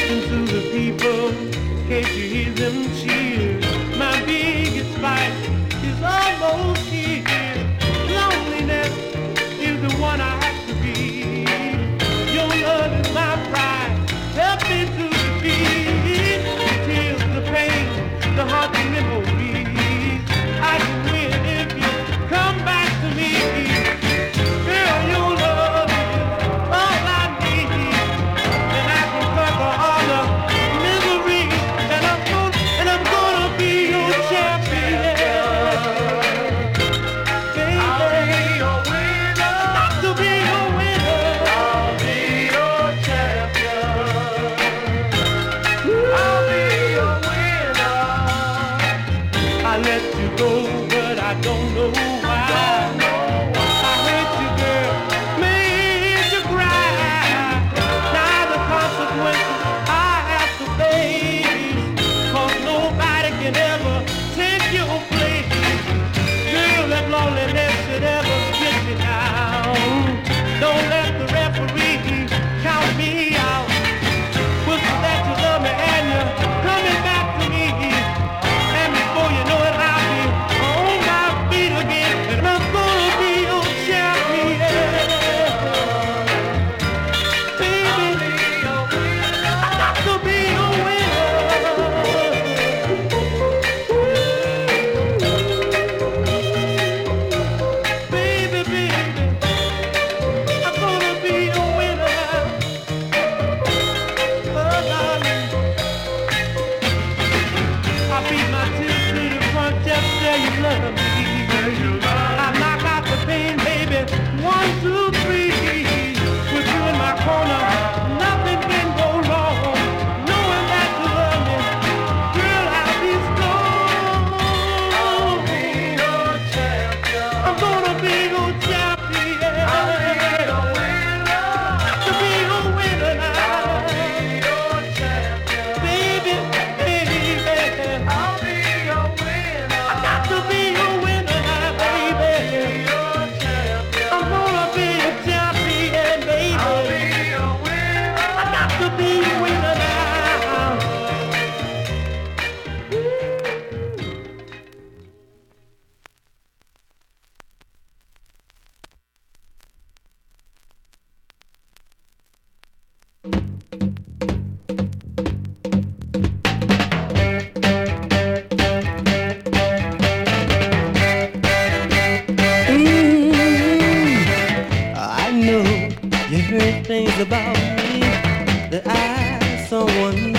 Listen to the people, can't you hear them cheer? My biggest fight is almost here. Loneliness is the one I have to be. Your love is my pride, help me to defeat the tears, the pain, the heart and memories. I can win if you come back to me. Girl, your love is all I need, and I can conquer all the misery, and I'm gonna be your champion. Baby, I'll be your winner. Got to be your winner. I'll be your champion. I'll be your winner. I let you go, but I don't know why. I hurt you, girl, made you cry. Now the consequences I have to face, 'cause nobody can ever take your place. Girl, that loneliness should ever get you down. Don't let the referee count me out. Whistle that you love me and you're coming back to me. And before you know it, I'll be on my feet again, and I'm gonna be your champion. Baby, I got to be your winner. Baby, I'm gonna be your winner. Oh, darling, I beat my tears to the front, just say you love me. I knock out the pain, baby. 1, 2, 3. With you in my corner, nothing can go wrong. Knowing that you love me, girl, I'll be strong. I'll be your champion. I'm gonna be your champion. I'll be your winner. To be your winner now. I'll be your champion. Baby, I'll be your winner. I got to be your winner now, baby. Your champion. I'm gonna be your champion, baby. I'll be your winner. I got to be your winner now. I know you heard things about me that I, someone